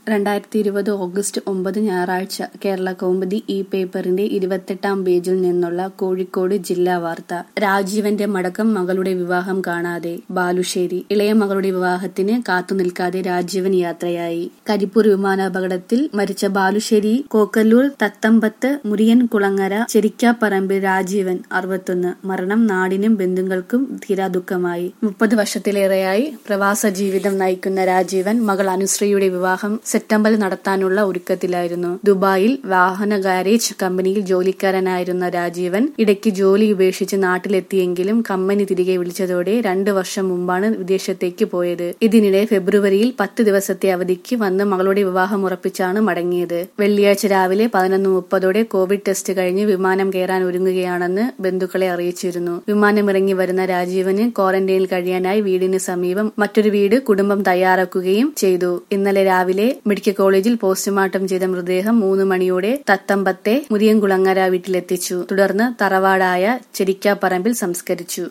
2020 August 9 ഞായറാഴ്ച കേരളകൗമുദി ഈ പേപ്പറിന്റെ 28-ാം പേജിൽ നിന്നുള്ള കോഴിക്കോട് ജില്ലാ വാർത്ത. രാജീവന്റെ മടക്കം, മകളുടെ വിവാഹം കാണാതെ. ബാലുശ്ശേരി. ഇളയ മകളുടെ വിവാഹത്തിന് കാത്തുനിൽക്കാതെ രാജീവൻ യാത്രയായി. കരിപ്പൂർ വിമാനാപകടത്തിൽ മരിച്ച ബാലുശ്ശേരി കോക്കല്ലൂർ തത്തമ്പത്ത് മുരിയൻകുളങ്ങര ചെരിക്കാപ്പറമ്പിൽ രാജീവൻ 61. മരണം നാടിനും ബന്ധുക്കൾക്കും തീരാദുഃഖമായി. 30 വർഷത്തിലേറെയായി പ്രവാസ ജീവിതം നയിക്കുന്ന രാജീവൻ മകൾ അനുശ്രീയുടെ വിവാഹം സെപ്റ്റംബറിൽ നടത്താനുള്ള ഒരുക്കത്തിലായിരുന്നു. ദുബായിൽ വാഹന ഗാരേജ് കമ്പനിയിൽ ജോലിക്കാരനായിരുന്ന രാജീവൻ ഇടയ്ക്ക് ജോലി ഉപേക്ഷിച്ച് നാട്ടിലെത്തിയെങ്കിലും കമ്പനി തിരികെ വിളിച്ചതോടെ 2 വർഷം മുമ്പാണ് വിദേശത്തേക്ക് പോയത്. ഇതിനിടെ ഫെബ്രുവരിയിൽ 10 ദിവസത്തെ അവധിക്ക് വന്ന് മകളുടെ വിവാഹം ഉറപ്പിച്ചാണ് മടങ്ങിയത്. വെള്ളിയാഴ്ച രാവിലെ 11:30 കോവിഡ് ടെസ്റ്റ് കഴിഞ്ഞ് വിമാനം കയറാൻ ഒരുങ്ങുകയാണെന്ന് ബന്ധുക്കളെ അറിയിച്ചിരുന്നു. വിമാനമിറങ്ങി വരുന്ന രാജീവന് ക്വാറന്റൈനിൽ കഴിയാനായി വീടിന് സമീപം മറ്റൊരു വീട് കുടുംബം തയ്യാറാക്കുകയും ചെയ്തു. ഇന്നലെ രാവിലെ മെഡിക്കൽ കോളേജിൽ പോസ്റ്റ്മോർട്ടം ചെയ്ത മൃതദേഹം 3 മണിയോടെ തത്തമ്പത്തെ മുരിയൻകുളങ്ങര വീട്ടിലെത്തിച്ചു. തുടർന്ന് തറവാടായ ചെരിക്കാപ്പറമ്പിൽ സംസ്കരിച്ചു.